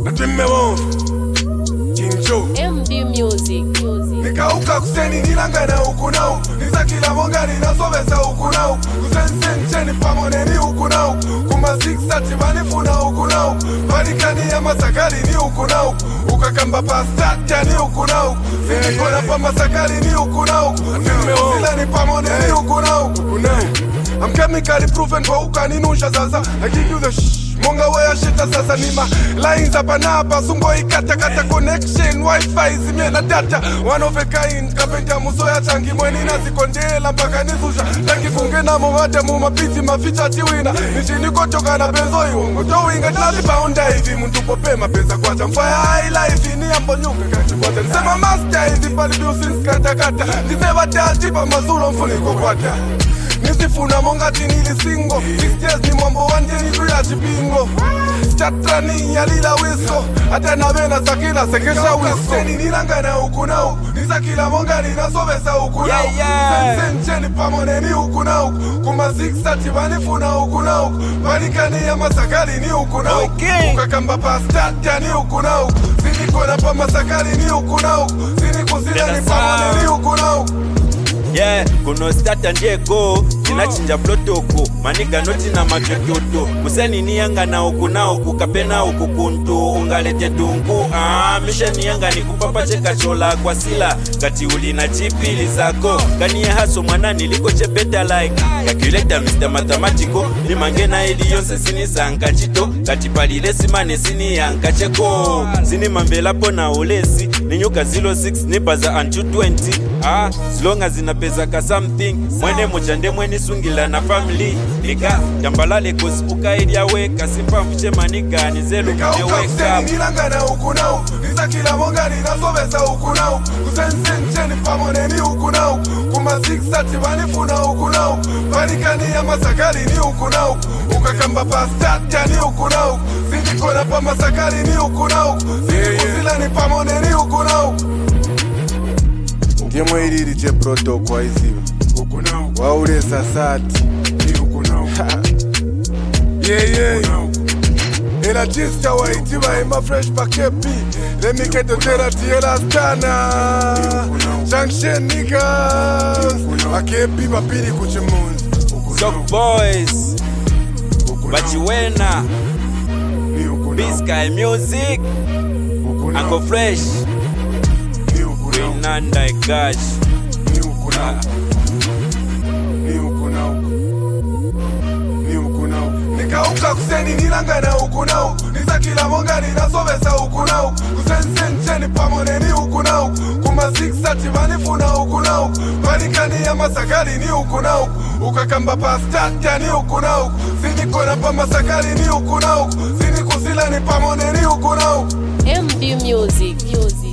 Natwimmewo Jinjo MD Music. Nikauka kuseni nilangana huku nao Nizakila monga ninasovesa huku nao Kusensencheni pamoneni huku nao Kuma 630 manifuna huku nao Marikani ya masakari ni huku nao Ukakamba pastatya ni huku nao Sinikona pa masakari ni huku nao Simeuzila ni pamoneni huku nao I'm chemically proven kwa ukaninusha sasa I give you the Monga waya shita sasa nima lines hapa na hapa sungo ikata connection wifi zimena data one of a kind kapenda musoya changi mweni nazikondela mpaka nizusha tangi kungena mwate mumapiti maficha tiwina nishini kotoka na benzo iwongo towinga talipaunda hivi mtu pope mapesa kwa chamfaya high life ni ambo nyuka kachibote nisema master hizi pali biusinsi katakata nisema tajipa mazulo mfuniko kwata Nisifuna monga tinili singo 6 years ni mwambo wanje ni kuya chipingo Chatrani ya lila wiso Hata na vena sakila sekesha wiso Seni nilangana huku nao Nisakila monga ninasovesa huku nao Sencheni pamoneni huku nao Kuma 630 manifuna huku nao Marikani ya masakari ni huku nao Ukakamba pastatya ni huku nao Sinikona pa masakari ni huku nao Sinikuzila ni pamoneni huku nao Yeah, kuno start and go Tinachinja protoko Maniga noti na majototo Kuseni niyanga na huku na huku Kapena huku kuntu Ungalete dungu Misha niyanga ni kupapa cheka chola kwa sila Kati uli na chipili zako Kaniye haso mwana niliko chepeta like Calculator Mr. Mathematical Nimangena ili yonse sini zanka chito Kati palile simane sini yanka cheko Sini mambela pona olesi Ninyuka 06 nipa za antu 20 Long as inapeza ka something Mwene mojande mweni sungila na family Nika jambalale kosi ukaidia weka Simpa mche maniga nizelu mche weka Nikauka nilangana huku nao Nizakila monga ninasovesa huku nao Kusensencheni pamoneni huku nao Kuma 630 manifuna huku nao Marikani ya masakari ni huku nao Ukakamba pastatya ni huku nao Sinikona pa masakari ni huku nao Sinikuzila ni pamoneni huku nao Ngemo ilili je proto kwa iziva huku nao Waule sasati ni huku nao Ela jista wa itima ima fresh pa kepi Let me get the terati ela stana Junction niggas Akepi mapiri kuchimunzi Sock Boys Bachiwena B-Sky Music Uncle Fresh Nanda Gash Nikauka kuseni nilangana huku nao Nizakila monga ninasovesa huku nao Kusensencheni pamoneni huku nao Kuma 630 manifuna huku nao Marikani ya masakari ni huku nao Ukakamba pastatya ni huku nao Sinikona pa masakari ni huku nao Sinikuzila ni pamoneni huku nao MD Music.